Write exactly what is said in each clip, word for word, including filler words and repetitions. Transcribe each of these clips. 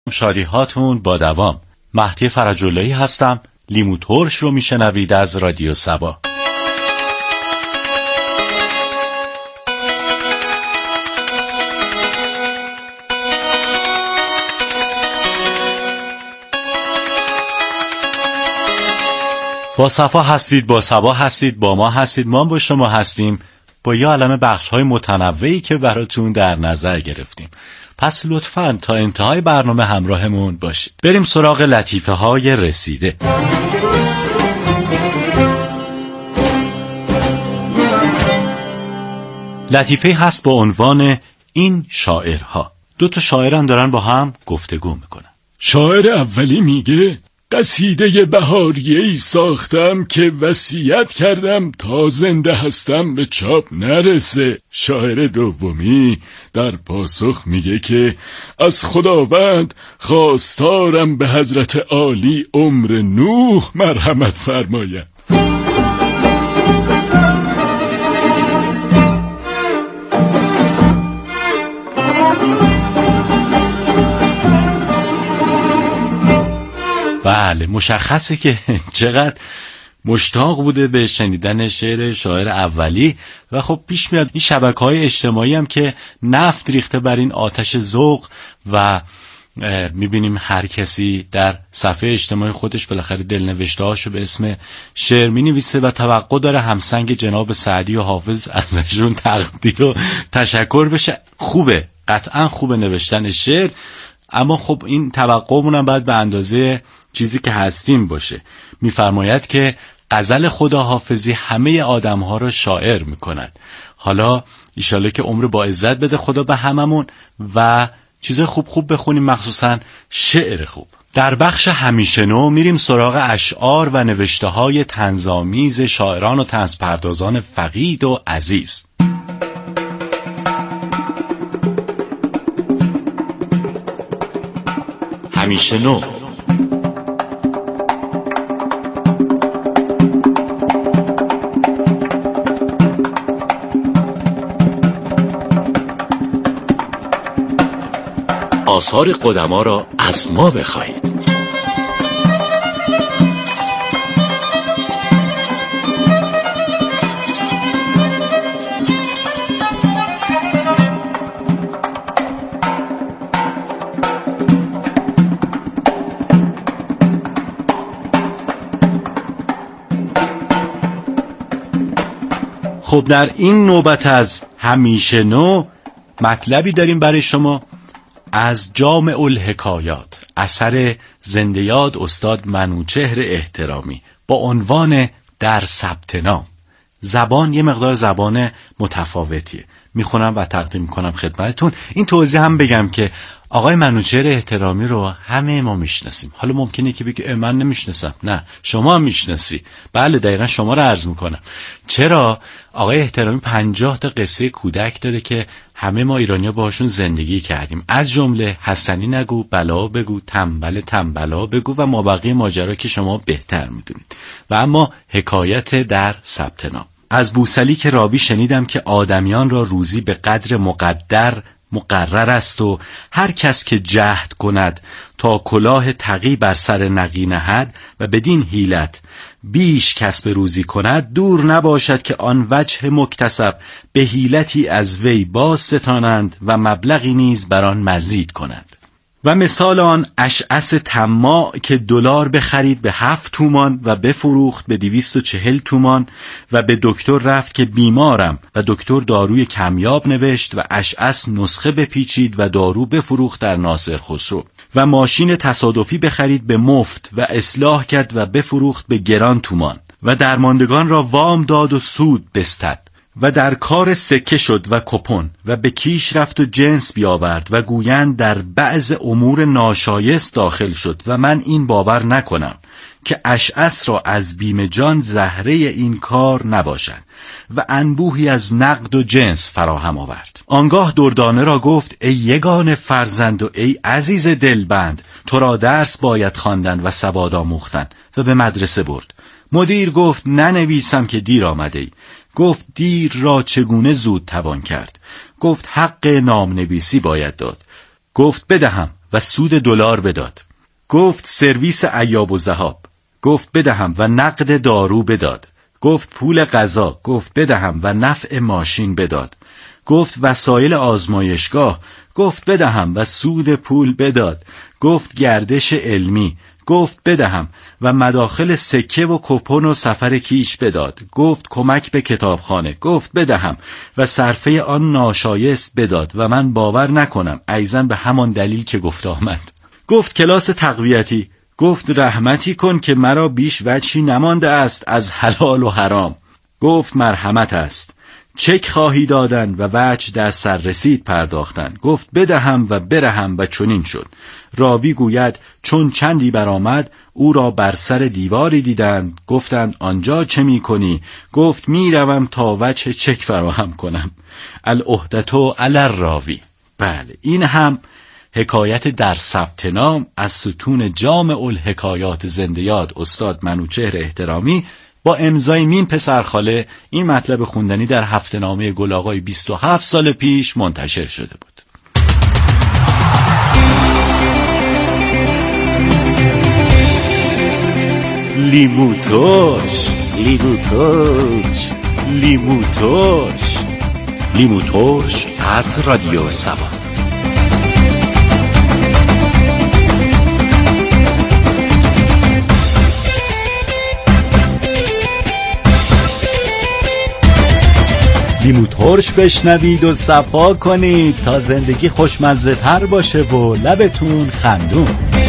شادی هاتون با دوام. مهدی فرج‌اللهی هستم. لیمو ترش رو میشنوید از رادیو سبا. با صفا هستید، با سبا هستید، با ما هستید، ما با شما هستیم، با یه عالمه بخش‌های متنوعی که براتون در نظر گرفتیم. پس لطفاً تا انتهای برنامه همراهمون باشید. بریم سراغ لطیفه های رسیده. لطیفه هست با عنوان این شاعرها. دو تا شاعران دارن با هم گفتگو میکنن. شاعر اولی میگه قصیده بهاریه‌ای ساختم که وصیت کردم تا زنده هستم به چاپ نرسه. شاعر دومی در پاسخ میگه که از خداوند خواستارم به حضرت عالی عمر نوح مرحمت فرماید. بله، مشخصه که چقدر مشتاق بوده به شنیدن شعر شاعر اولی و خب پیش میاد این شبکه‌های اجتماعی هم که نفت ریخته بر این آتش ذوق و میبینیم هر کسی در صفحه اجتماعی خودش بالاخره دلنوشته هاشو به اسم شعر مینویسه و توقع داره همسنگ جناب سعدی و حافظ ازشون تقدیر و تشکر بشه. خوبه، قطعا خوبه نوشتن شعر، اما خب این توقعمون هم باید به اندازه چیزی که هستیم باشه. میفرماید که غزل خداحافظی همه آدمها رو شاعر میکند. حالا ایشاله که عمر با عزت بده خدا به هممون و چیز خوب خوب بخونیم، مخصوصا شعر خوب. در بخش همیشه نو میریم سراغ اشعار و نوشته های طنزآمیز شاعران و طنزپردازان فقید و عزیز. همیشه نو. آثار قدما را از ما بخواهید. خب در این نوبت از همیشه نو مطلبی داریم برای شما از جامع الحکایات، اثر زنده یاد استاد منوچهر احترامی با عنوان در ثبت نام. زبان یه مقدار زبان متفاوتیه، میخونم و تقدیم میکنم خدمتتون. این توضیح هم بگم که آقای منوچهر احترامی رو همه ما میشناسیم. حالا ممکنه که بگی من نمیشناسم. نه، شما هم میشناسی. بله، دقیقا شما رو عرض میکنم. چرا؟ آقای احترامی پنجاه تا قصه کودک داده که همه ما ایرانی‌ها باهاشون زندگی کردیم، از جمله حسنی نگو، بلا بگو، تنبل تنبلا بگو و مابقی ماجرا که شما بهتر میدونید. و اما حکایت در ثبت نام. از بوسلی که راوی شنیدم که آدمیان را روزی به قدر مقدر مقرر است و هر کس که جهد کند تا کلاه تقی بر سر نقی نهد و بدین حیلت بیش کسب روزی کند، دور نباشد که آن وجه مکتسب به حیلتی از وی باز ستانند و مبلغی نیز بر آن مزید کنند. و مثال آن اشعث طماع که دلار بخرید به هفت تومان و بفروخت به دویست و چهل تومان و به دکتر رفت که بیمارم و دکتر داروی کمیاب نوشت و اشعث نسخه بپیچید و دارو بفروخت در ناصر خسرو. و ماشین تصادفی بخرید به مفت و اصلاح کرد و بفروخت به گران تومان و درماندگان را وام داد و سود بستد. و در کار سکه شد و کپون و به کیش رفت و جنس بیاورد و گویند در بعض امور ناشایست داخل شد و من این باور نکنم که اشعث را از بیم جان زهره این کار نباشد و انبوهی از نقد و جنس فراهم آورد. آنگاه دردانه را گفت ای یگان فرزند و ای عزیز دلبند، تو را درس باید خواندن و سواد آموختن. و به مدرسه برد. مدیر گفت ننویسم که دیر آمده ای. گفت دیر را چگونه زود توان کرد؟ گفت حق نام نویسی باید داد. گفت بدهم و سود دلار بداد. گفت سرویس ایاب و ذهاب. گفت بدهم و نقد دارو بداد. گفت پول غذا. گفت بدهم و نفع ماشین بداد. گفت وسایل آزمایشگاه. گفت بدهم و سود پول بداد. گفت گردش علمی. گفت بدهم و مداخل سکه و کپون و سفر کیش بداد. گفت کمک به کتابخانه. گفت بدهم و صرفه آن ناشایست بداد و من باور نکنم ایزن به همان دلیل که گفت آمد. گفت کلاس تقویتی. گفت رحمتی کن که مرا بیش وجهی نمانده است از حلال و حرام. گفت مرحمت است. چک خواهی دادن و وجه در سر رسید پرداختن. گفت بدهم و برهم و چنین شد. راوی گوید چون چندی برآمد او را بر سر دیواری دیدند. گفتند آنجا چه می کنی؟ گفت می روم تا وجه چک فراهم کنم. العهدة علی الراوی. بله، این هم حکایت در ثبت نام از ستون جامع الحکایات زنده یاد استاد منوچهر احترامی با امضای میم پسرخاله. این مطلب خوندنی در هفته نامه گل آقای بیست و هفت سال پیش منتشر شده بود. لیمو ترش، لیمو ترش، لیمو ترش، لیمو ترش از رادیو سبا. لیمو ترش بشنوید و صفا کنید تا زندگی خوشمزه تر باشه و لبتون خندون.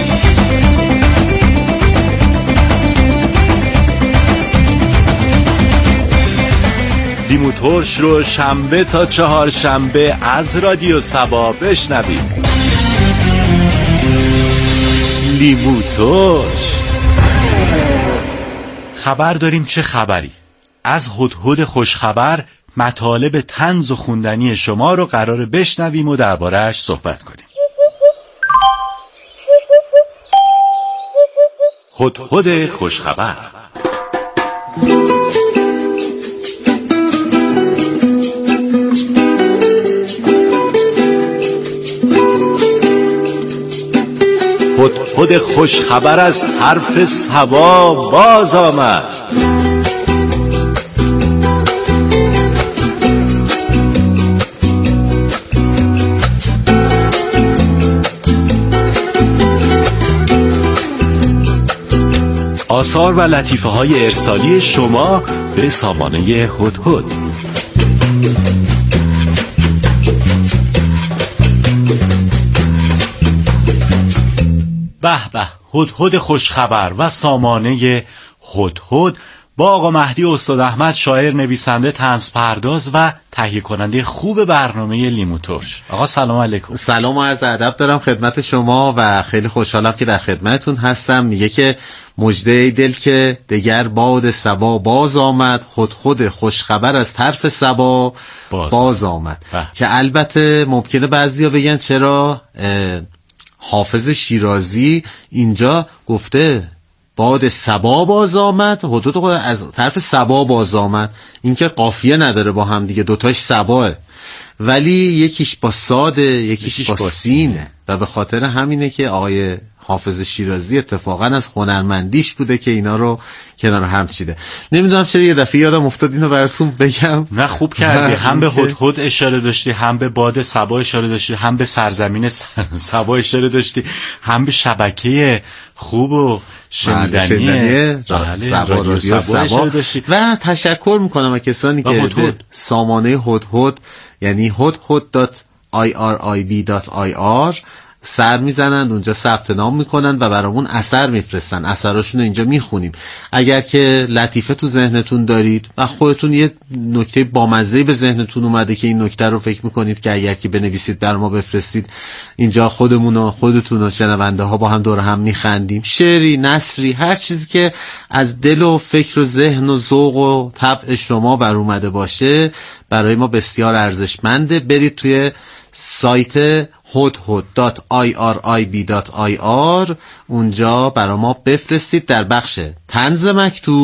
لیمو ترش رو شنبه تا چهار شنبه از رادیو سبا بشنوید. لیمو ترش. خبر داریم چه خبری؟ از هدهد خوشخبر مطالب طنز و خوندنی شما رو قراره بشنویم و درباره‌اش صحبت کنیم. هدهد خوشخبر. هدهد خوشخبر از حرف صبا باز آمد. آثار و لطیفه های ارسالی شما به سامانه هدهد. به به، هدهد خوشخبر و سامانه هدهد با آقا مهدی استاد احمد، شاعر، نویسنده، طنز پرداز و تهیه کننده خوب برنامه لیمو ترش. آقا سلام علیکم. سلام و عرض ادب دارم خدمت شما و خیلی خوشحالم که در خدمتتون هستم. میگه که مژده دل که دگر باد صبا باز آمد، هدهد خوشخبر از طرف صبا باز, باز آمد. بح. که البته ممکنه بعضیا بگن چرا حافظ شیرازی اینجا گفته باد صبا باز آمد، هدهد از طرف صبا باز آمد. این که قافیه نداره با هم دیگه، دوتاش صباه، ولی یکیش با ساده یکیش, یکیش با, با سینه و به خاطر همینه که آقای حافظ شیرازی اتفاقا از هنرمندیش بوده که اینا رو کنار هم چیده. نمیدونم چرا یه دفعه یادم افتاد اینو براتون بگم. نه خوب کردی، هم به هدهد اشاره داشتی، هم به باد صبا اشاره داشتی، هم به سرزمین صبا اشاره داشتی، هم به شبکه خوب و شنیدنی رادیو صبا داشتی. و تشکر میکنم از کسانی که به سامانه هدهد یعنی هدهد دات آی آر آی بی دات آی آر سر میزنند، اونجا ثبت نام میکنند و برامون اثر میفرستن. اثراشون رو اینجا میخونیم. اگر که لطیفه تو ذهنتون دارید و خودتون یه نکته بامزه به ذهنتون اومده که این نکته رو فکر میکنید که اگر که بنویسید در ما بفرستید، اینجا خودمون و خودتون و شنونده ها با هم دور هم میخندیم. شعری، نثری، هر چیزی که از دل و فکر و ذهن و ذوق و طبع شما بر اومده باشه برای ما بسیار ارزشمنده. برید توی سایت هدهد دات آی آر آی بی دات آی آر، اونجا برای ما بفرستید. در بخش طنز مکتوب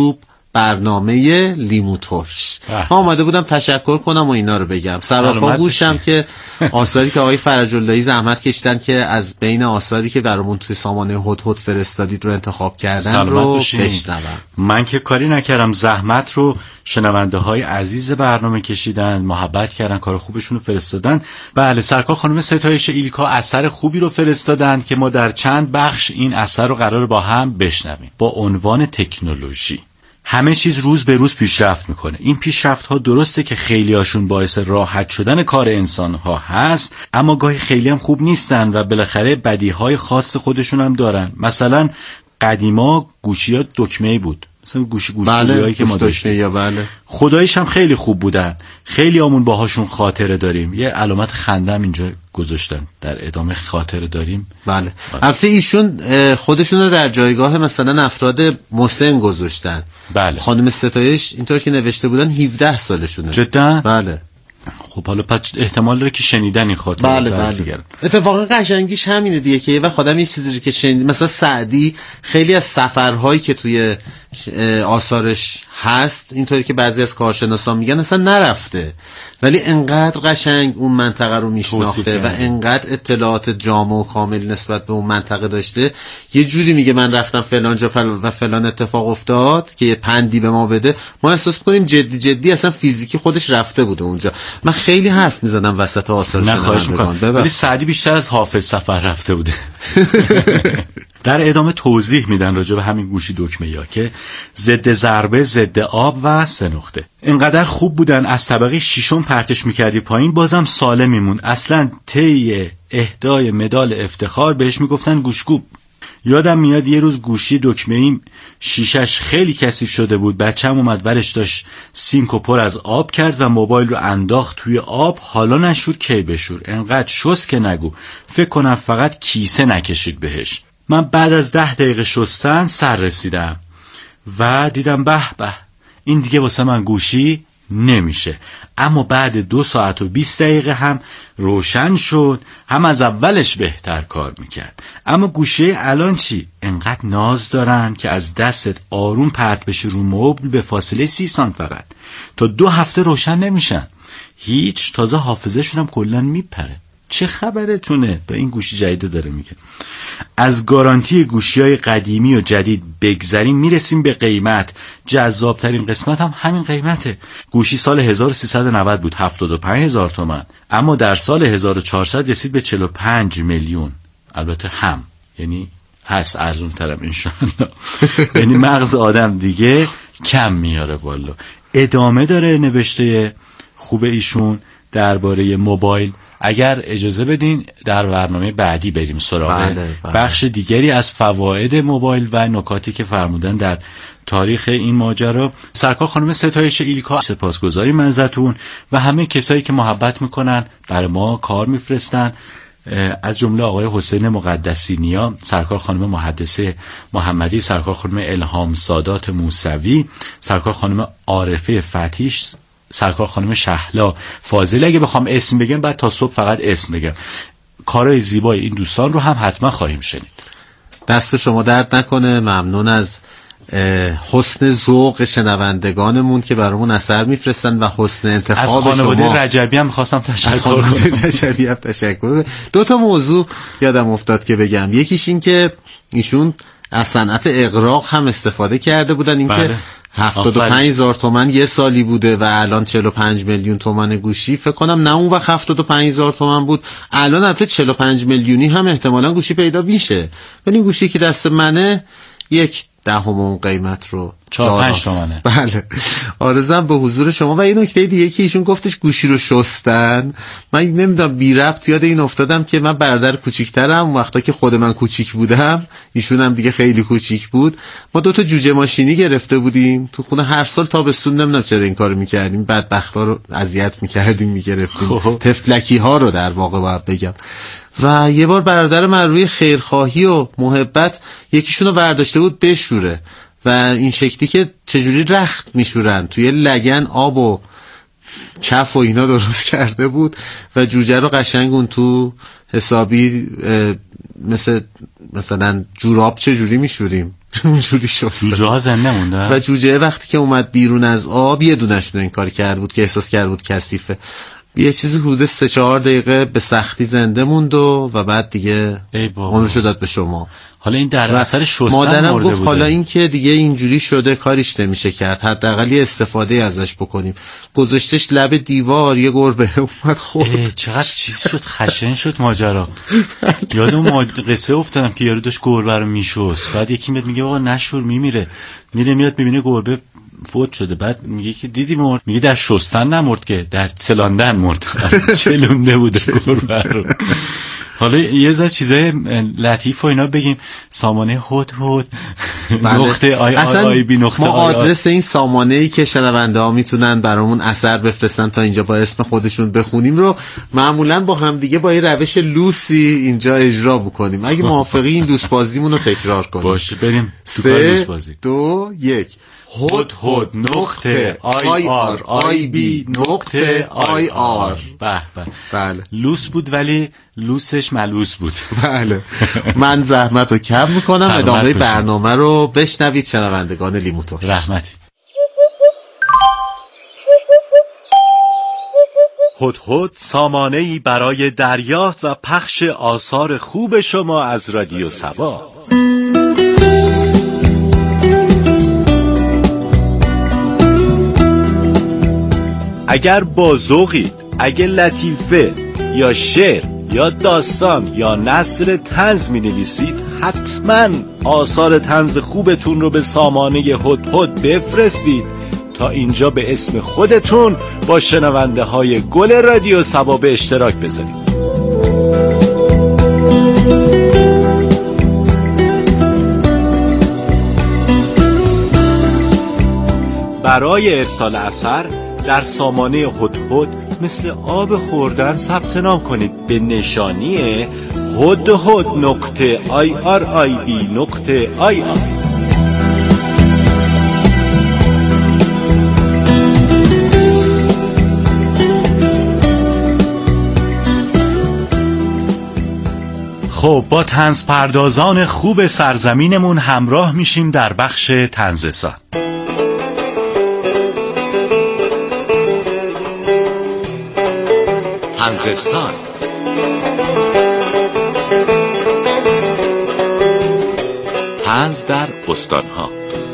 برنامه لیمو ترش. من اومده بودم تشکر کنم و اینا رو بگم. سراپا گوشم که آثاری که آقای فرج اللهی زحمت کشیدن که از بین آثاری که برامون توی سامانه هدهد فرستادید رو انتخاب کردن رو بشنوم. من که کاری نکردم، زحمت رو شنونده های عزیز برنامه کشیدن، محبت کردن، کار خوبشون رو فرستادن. بله، سرکار خانم ستایش ایلکا اثر خوبی رو فرستادن که ما در چند بخش این اثر رو قرار با هم بشنویم. با عنوان تکنولوژی. همه چیز روز به روز پیشرفت میکنه. این پیشرفت ها درسته که خیلی هاشون باعث راحت شدن کار انسان ها هست، اما گاهی خیلی هم خوب نیستن و بالاخره بدی های خاص خودشون هم دارن. مثلا قدیما گوشی ها دکمه‌ای بود، مثلا گوشی گوشی بله، هایی که ما داشتیم یا بله. خداییش هم خیلی خوب بودن، خیلی همون باهاشون خاطره داریم. یه علامت خندم اینجا گذاشتن، در ادامه خاطره داریم. بله. البته ایشون خودشون رو در جایگاه مثلا افراد مسن گذاشتن. بله. خانم ستایش اینطور که نوشته بودن هفده سالشونه. جدا؟ بله. خب حالا پس احتمال داره که شنیدن این خاطره. بله بله. اتفاقا قشنگیش همینه دیگه که و خودم یه چیزی که شنید، مثلا سعدی خیلی از سفرهایی که توی آثارش هست اینطوری که بعضی از کارشناسان میگن اصلا نرفته، ولی انقدر قشنگ اون منطقه رو میشناخته و انقدر اطلاعات جامع و کامل نسبت به اون منطقه داشته. یه جوری میگه من رفتم فلان جا و فلان اتفاق افتاد که یه پندی به ما بده، ما احساس کنیم جدی جدی اصلا فیزیکی خودش رفته بوده اونجا. من خیلی حرف میزدم وسط آثار شنوندگان، ولی سعدی بیشتر از حافظ سفر رفته بوده. در ادامه توضیح میدن راجع به همین گوشی دکمه یا که ضد ضربه، ضد آب و سه نقطه. اینقدر خوب بودن از طبقه ششم پرتش میکردی پایین بازم سالم میمون. اصلا طی اهدای مدال افتخار بهش میگفتن گوشگوب. یادم میاد یه روز گوشی دکمه‌ایم شیشش خیلی کثیف شده بود، بچه‌م اومد ورش داشت سینکو پر از آب کرد و موبایل رو انداخت توی آب. حالا نشور کی بشور، انقدر شست که نگو، فکر کنم فقط کیسه نکشید بهش. من بعد از ده دقیقه شستن سر رسیدم و دیدم به به این دیگه واسه من گوشی نمیشه. اما بعد دو ساعت و بیست دقیقه هم روشن شد، هم از اولش بهتر کار میکرد. اما گوشی الان چی؟ انقدر ناز دارن که از دستت آروم پرت بشه رو مبل به فاصله سی سانت فقط تا دو هفته روشن نمیشن هیچ. تازه حافظه‌شون هم کلا میپره. چه خبرتونه؟ به این گوشی جدید داره میگه. از گارانتی گوشی‌های قدیمی و جدید بگذریم میرسیم به قیمت. جذابترین قسمت هم همین قیمته. گوشی سال هزار و سیصد و نود بود، هفتاد و پنج هزار تومان، اما در سال هزار و چهارصد رسید به چهل و پنج میلیون. البته هم یعنی هست ارزون ترم انشاءالله. یعنی مغز آدم دیگه کم میاره والا. ادامه داره نوشته خوب ایشون درباره موبایل. اگر اجازه بدین در برنامه بعدی بریم سراغ بله، بله. بخش دیگری از فواید موبایل و نکاتی که فرمودن در تاریخ این ماجرا. سرکار خانم ستایش ایلکا سپاسگزاریم ازتون و همه کسایی که محبت میکنن برای ما کار میفرستن، از جمله آقای حسین مقدسی نیا، سرکار خانم محدثه محمدی، سرکار خانم الهام سادات موسوی، سرکار خانم عارفه فتیش، سرکار خانم شهلا فاضل. اگه بخوام اسم بگم بعد تا صبح فقط اسم بگم. کارهای زیبای این دوستان رو هم حتما خواهیم شنید. دست شما درد نکنه. ممنون از حسن ذوق شنوندگانمون که برامون اثر میفرستن و حسن انتخاب شما. از خانواده رجبی هم خواستم تشکر کنم. رجبی هم تشکر. دو تا موضوع یادم افتاد که بگم. یکیش این که ایشون از صنعت اغراق هم استفاده کرده بودن، این که هفتاد و پنج هزار تومن یه سالی بوده و الان چهل و پنج میلیون تومن گوشی. فکر کنم نه اون وقت هفتاد و پنج هزار تومن بود، الان البته چهل و پنج میلیونی هم احتمالاً گوشی پیدا میشه. ولی این گوشی که دست منه یک دهم اون قیمت رو چهار پنج تومنه. بله. آرزوام به حضور شما. و این نکته دیگه که ایشون گفتش گوشی رو شستن، من نمیدونم بی ربط یاد این افتادم که من برادر کوچیک‌ترم، وقتا که خود من کوچیک بودم ایشون هم دیگه خیلی کوچیک بود، ما دو تا جوجه ماشینی گرفته بودیم تو خونه. هر سال تابستون نمیدونم چرا این کارو می‌کردیم، بدبختا رو اذیت می‌کردیم، می‌گرفتیم تفلکی ها رو در واقع باید بگم. و یه بار برادر من روی خیرخواهی و محبت یکیشونو برداشته بود بشوره و این شکلی که چجوری رخت میشورن توی لگن آب و کف و اینا درست کرده بود و جوجه رو قشنگ اون تو حسابی مثل مثلا جوراب چجوری میشوریم اونجوری شستم. جوجه ها زنده موندن و جوجه وقتی که اومد بیرون از آب یه دونشون این کار کرد بود که احساس کرد بود کثیفه. یه چیزی حدود سه چهار دقیقه به سختی زنده موند و و بعد دیگه عمرشو داد به شما. حالا این در اثر شستن مرده مادرم گفت بوده. حالا این که دیگه اینجوری شده کاریش نمیشه کرد، حداقل یه استفاده ازش بکنیم. گذاشتش لب دیوار، یه گربه اومد خورد. چقدر چیز شد، خشن شد ماجرا. یادم اون قصه افتادم که یارو داشت گربه رو میشست، بعد یکی میاد میگه آقا نشور میمیره، میره میاد میبینه گربه فوت شده، بعد میگه که دیدی مرد، میگه در شستن نمرد که در سلاندن مرد. چلونده بوده گربه رو. حالا یه ذره چیزای لطیف و اینا بگیم. سامانه هد هد نقطه آی آی آی بی نقطه ما آی آر. آدرس این سامانه‌ای که شنونده ها میتونن برامون اثر بفرستن تا اینجا با اسم خودشون بخونیم رو معمولا با هم دیگه با یه روش لوسی اینجا اجرا بکنیم. اگه موافقی این لوس بازیمون رو تکرار کنیم. باشه بریم تو کار لوس بازی. دو یک. هد هد نقطه آی آر آی بی نقطه آی آر. به به. بله. لوس بود ولی لوسش ملوس بود. بله. من زحمت رو کم میکنم. ادامه برنامه رو بشنوید شنوندگان لیموتور. رحمتی. هدهد سامانه‌ای برای دریافت و پخش آثار خوب شما از رادیو سبا. اگر با ذوقید، اگه لطیفه یا شعر یا داستان یا نثر طنز می نویسید، حتما آثار طنز خوبتون رو به سامانه هدهد بفرستید تا اینجا به اسم خودتون با شنونده های گل رادیو سبا به اشتراک بذارید. برای ارسال اثر در سامانه هدهد مثل آب خوردن ثبت نام کنید به نشانی هدهد نقطه آی آر آی بی نقطه آی آر. خب با طنز پردازان خوب سرزمینمون همراه میشیم در بخش طنزستان. طنزستان. طنز در استانها.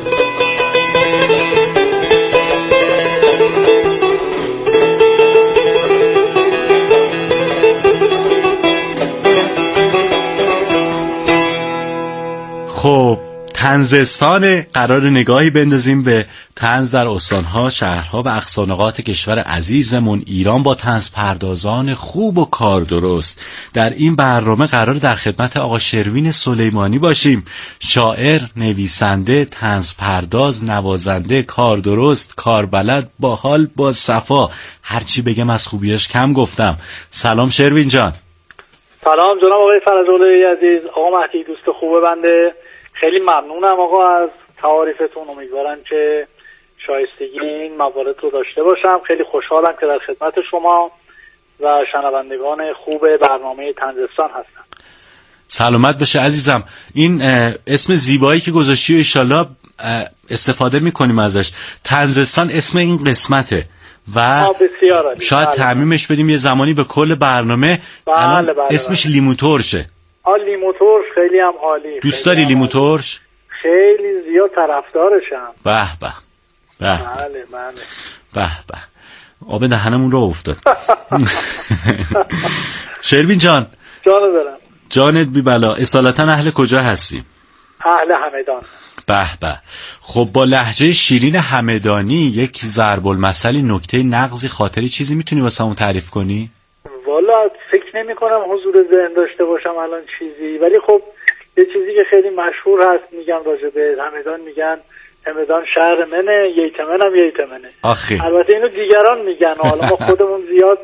خب طنزستان قرار نگاهی بندازیم به طنز در استانها، شهرها و اقصانقاط کشور عزیزمون ایران با طنز پردازان خوب و کار درست. در این برنامه قرار در خدمت آقا شروین سلیمانی باشیم، شاعر، نویسنده، طنز پرداز، نوازنده، کار درست، کاربلد، باحال، با صفا. هرچی بگم از خوبیاش کم گفتم. سلام شروین جان. سلام جناب آقای فرج‌الله عزیز. آقا مهدی دوست خوب بنده، خیلی ممنونم آقا از تعاریفتون. امیدوارم که شایستگی این موارد رو داشته باشم. خیلی خوشحالم که در خدمت شما و شنوندگان خوب برنامه طنزستان هستم. سلامت بشه عزیزم. این اسم زیبایی که گذاشتی و ایشالله استفاده میکنیم ازش. طنزستان اسم این قسمته و شاید تعمیمش بدیم یه زمانی به کل برنامه. بله بله بله. اسمش لیموترشه. آ لیموترش خیلی هم عالی. دوست داری لیموترش؟ خیلی زیاد طرفدارشم. به به به بله بله به به. آب دهنمون رو افتاد. شروین جان. جان دارم. جانت بی بلا. اصالتا اهل کجا هستی؟ اهل همدان. به به. خب با لهجه شیرین همدانی یک ضرب المثلی، نکته نقضی، خاطری، چیزی میتونی واسمون تعریف کنی؟ والا فکر نمی کنم حضور ذهن داشته باشم الان چیزی، ولی خب یه چیزی که خیلی مشهور هست میگم راجع به همدان، میگن همدان شهر منه، ییتمنم ییتمنه. آخی. البته اینو دیگران میگن، حالا ما خودمون زیاد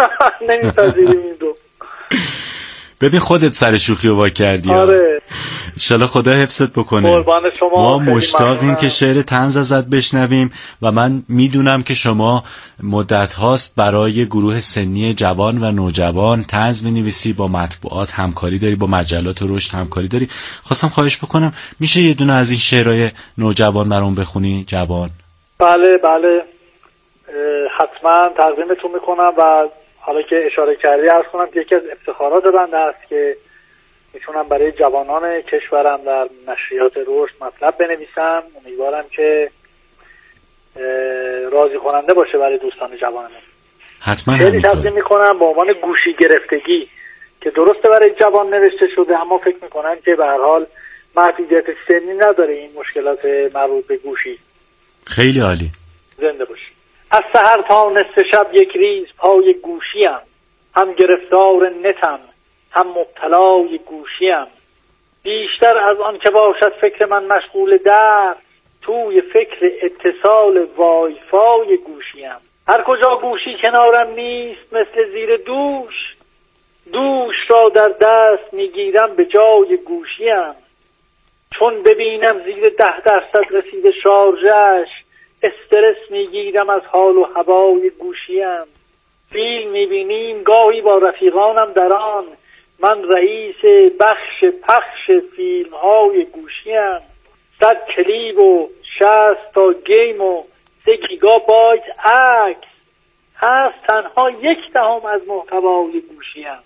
نمیپذیریم این دو. ببین خودت سر شوخی رو وا کردی. آره. انشالله خدا حفظت بکنه. قربان شما. ما مشتاقیم که شعر طنز ازت بشنویم و من میدونم که شما مدت هاست برای گروه سنی جوان و نوجوان طنز می‌نویسی، با مطبوعات همکاری داری، با مجلات رشد همکاری داری. خواستم خواهش بکنم میشه یه دونه از این شعرهای نوجوان برام بخونی جوان؟ بله بله حتما تقدیمتون میکنم و حالا که اشاره کردی عرض کنم که یکی از افتخارات بنده است که میتونم برای جوانان کشورم در نشریات رشد مطلب بنویسم. امیدوارم که راضی کننده باشه برای دوستان جوانم. حتما خیلی تقدیم میکنم با عنوان گوشی گرفتگی که درسته برای جوان نوشته شده، اما فکر میکنم که به هر حال محدودیت سنی نداره این مشکلات مربوط به گوشی. خیلی عالی. زنده باشی. از سحر تا نصف شب یک ریز پای گوشیم، هم گرفتار نتم هم مبتلای گوشیم. بیشتر از آن که باشد فکر من مشغول درد، توی فکر اتصال وای فای گوشیم. هر کجا گوشی کنارم نیست مثل زیر دوش، دوش را در دست میگیرم به جای گوشیم. چون ببینم زیر ده درصد رسیده شارژش، استرس میگیرم از حال و هوای گوشیم. فیلم میبینیم گاهی با رفیقانم در آن، من رئیس بخش پخش فیلم های گوشیم. صد کلیپ و شصت تا گیم و سه گیگابایت عکس هست تنها یک دهم از محتوای گوشیم.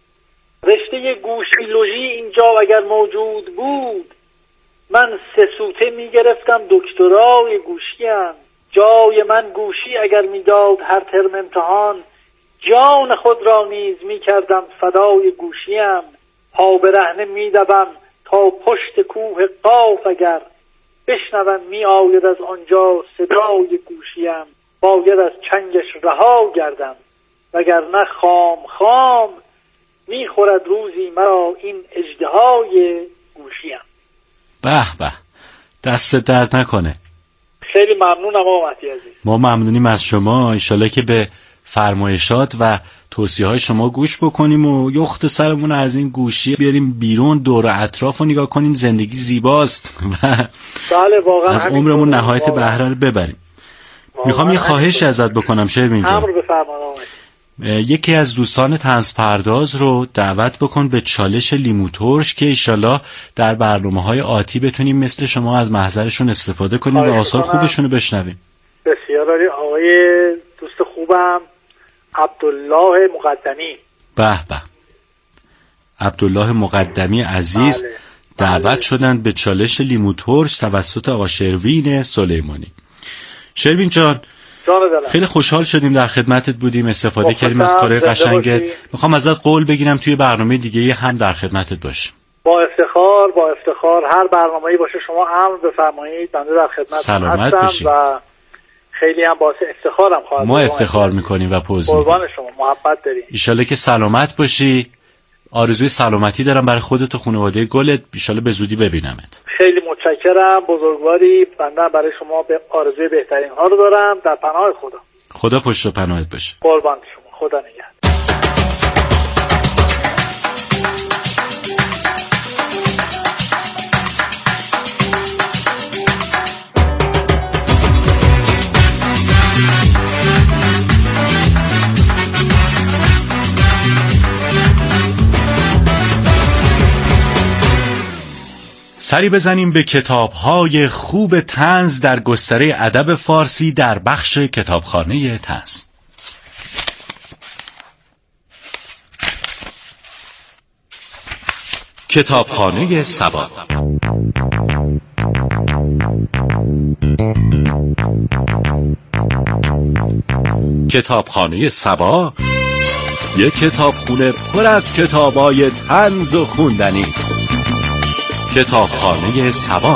رشته گوشی لوژی اینجا اگر موجود بود، من سه سوته میگرفتم دکترای گوشیم. جای من گوشی اگر میداد هر ترم امتحان، جان خود را نیز میکردم فدای گوشیم. پا برهنه میدوم تا پشت کوه قاف، اگر بشنوم میآید از آنجا صدای گوشیم. باید از چنگش رها گردم وگرنه خام خام، میخورد روزی مرا این اژدهای گوشیم. به به، دست درد نکنه. خیلی ممنونم آقا مهدی عزیز. ما ممنونیم از شما. انشالله که به فرمایشات و توصیه های شما گوش بکنیم و یخت سرمون از این گوشی بیاریم بیرون، دور اطراف رو نگاه کنیم. زندگی زیباست و بله واقعا از عمرمون نهایت بهره رو ببریم. میخوام یه خواهش ازت بکنم شروین جان. امر بفرمایید. یکی از دوستان طنز پرداز رو دعوت بکن به چالش لیمو ترش که ایشالله در برنامه‌های آتی بتونیم مثل شما از محضرشون استفاده کنیم و آثار خوبشون رو بشنویم. بسیار عالی. آقای دوست خوبم عبدالله مقدمی. به به، عبدالله مقدمی عزیز بله. دعوت بله. شدن به چالش لیمو ترش توسط آقا شروین سلیمانی. شروین جان خیلی خوشحال شدیم در خدمتت بودیم، استفاده کردیم از کارهای قشنگت. میخوام ازت قول بگیرم توی برنامه دیگه هم در خدمتت باشیم. با افتخار با افتخار هر برنامه‌ای باشه شما امر بفرمایید، بنده در خدمت سلامت باشید و خیلی هم باعث افتخارم خواهد. ما افتخار میکنیم و پوز میدیم. قربان شما، محبت داریم. ان شاءالله که سلامت باشی. آرزوی سلامتی دارم برای خودت و خانواده گلت. ان شاءالله به زودی ببینمت. خیلی متشکرم، بزرگواری. بنده برای شما به آرزوی بهترین ها رو دارم. در پناه خدا. خدا پشت و پناهت باشه. قربان شما. خدا نگهدار. سری بزنیم به کتاب‌های خوب طنز در گستره ادب فارسی در بخش کتابخانه طنز. کتابخانه سبا. کتابخانه سبا یک کتابخونه پر از کتابای طنز و خوندنی. کتابخانه سبا.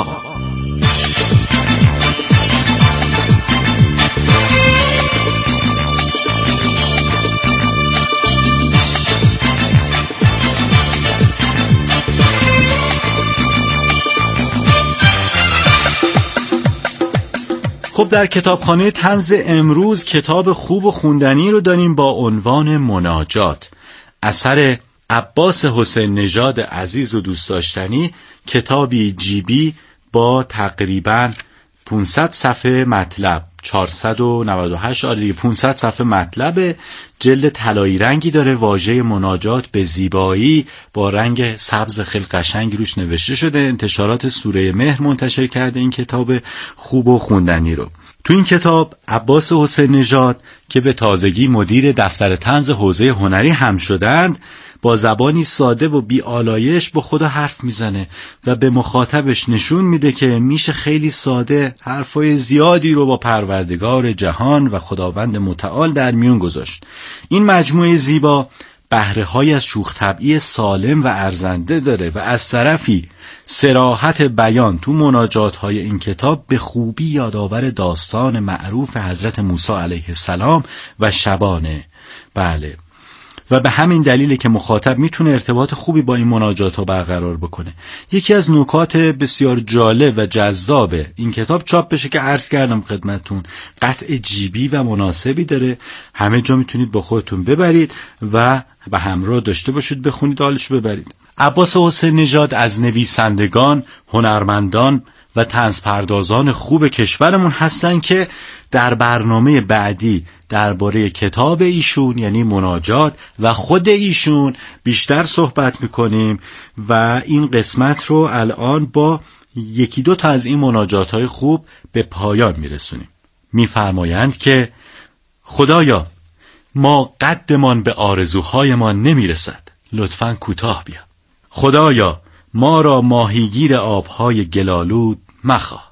خب در کتابخانه طنز امروز کتاب خوب و خوندنی رو داریم با عنوان مناجات، اثر عباس حسین نژاد عزیز و دوست داشتنی کتابی جیبی با تقریباً پانصد صفحه مطلب، چهارصد و نود و هشت آره دیگه پانصد صفحه مطلب، جلد طلایی رنگی داره، واژه مناجات به زیبایی با رنگ سبز خیلی قشنگ روش نوشته شده. انتشارات سوره مهر منتشر کرده این کتاب خوب و خوندنی رو. تو این کتاب عباس حسین نژاد که به تازگی مدیر دفتر طنز حوزه هنری هم شدند، با زبانی ساده و بی آلایش با خدا حرف میزنه و به مخاطبش نشون میده که میشه خیلی ساده حرفای زیادی رو با پروردگار جهان و خداوند متعال در میون گذاشت. این مجموعه زیبا بهره‌های از شوخ طبعی سالم و ارزنده داره و از طرفی صراحت بیان تو مناجات‌های این کتاب به خوبی یادآور داستان معروف حضرت موسی علیه السلام و شبانه. بله، و به همین دلیله که مخاطب میتونه ارتباط خوبی با این مناجات رو برقرار بکنه. یکی از نکات بسیار جالب و جذاب این کتاب چاپ بشه که عرض کردم خدمتتون، قطع جیبی و مناسبی داره، همه جا میتونید با خودتون ببرید و به همراه داشته باشید، بخونید، حالش ببرید. عباس حسین نژاد از نویسندگان، هنرمندان و طنزپردازان خوب کشورمون هستن که در برنامه بعدی درباره کتاب ایشون یعنی مناجات و خود ایشون بیشتر صحبت میکنیم و این قسمت رو الان با یکی دو تا از این مناجات‌های خوب به پایان میرسونیم. میفرمایند که خدایا ما قدمان به آرزوهایمان نمیرسد، لطفاً کوتاه بیا. خدایا ما را ماهیگیر آبهای گلالود مخواه.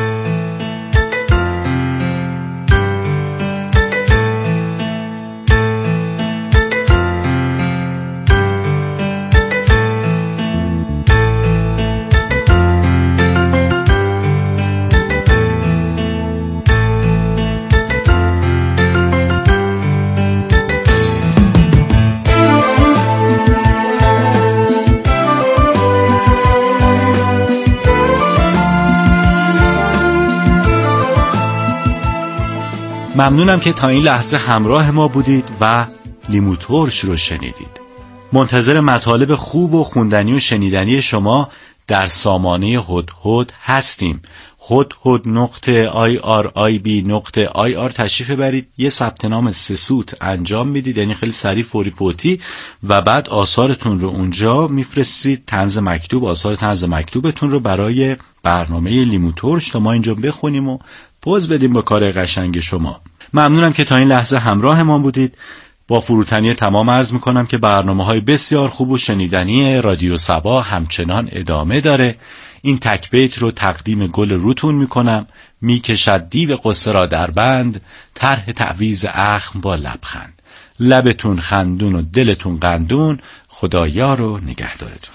ممنونم که تا این لحظه همراه ما بودید و لیمو ترش رو شنیدید. منتظر مطالب خوب و خوندنی و شنیدنی شما در سامانه هدهد هستیم. هدهد نقطه آی آر آی بی نقطه آی آر تشریف ببرید، یه ثبت نام سه سوت انجام میدید، یعنی خیلی سریع فوری فوتی، و بعد آثارتون رو اونجا میفرستید، طنز مکتوب، آثار طنز مکتوبتون رو برای برنامه لیمو ترش تا ما اینجا بخونیم و پوز بدیم با کار قشنگ شما. ممنونم که تا این لحظه همراه ما بودید. با فروتنی تمام عرض میکنم که برنامه‌های بسیار خوب و شنیدنی رادیو صبا همچنان ادامه داره. این تک بیت رو تقدیم گل روتون میکنم. میکشد دیو قصه را در بند، طرح تعویض اخم با لبخند. لبتون خندون و دلتون قندون، خدایا رو نگهدارتون.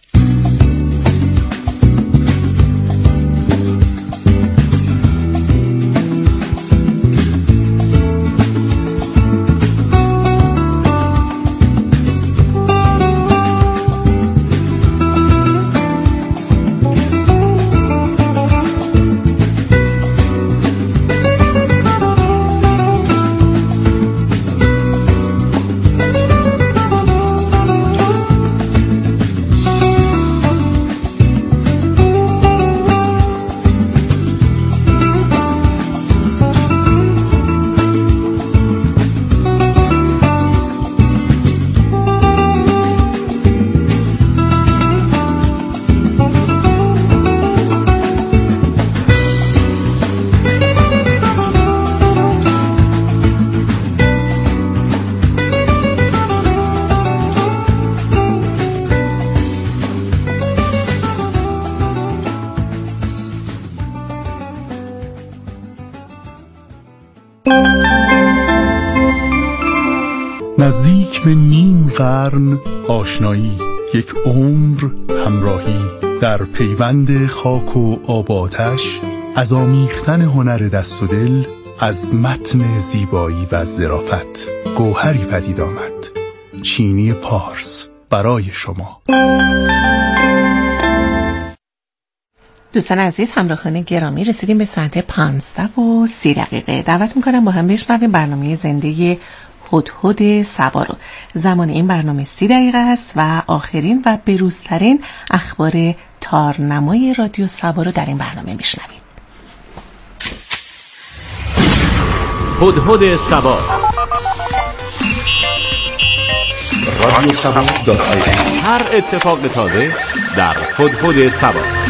نزدیک به نیم قرن آشنایی، یک عمر همراهی، در پیوند خاک و آب و آتش، از آمیختن هنر دست و دل، از متن زیبایی و ظرافت گوهری پدید آمد. چینی پارس برای شما. دوستان عزیز، همراهان گرامی، رسیدیم به ساعت پانزده و سی دقیقه. دعوت میکنم با هم بشنویم برنامه زنده هدهد صبا رو. زمان این برنامه سی دقیقه است و آخرین و بروزترین اخبار تارنمای رادیو سبا رو در این برنامه میشنوید. هدهد سبا، رادیو سبا دات آی ام. هر اتفاق تازه در هدهد سبا.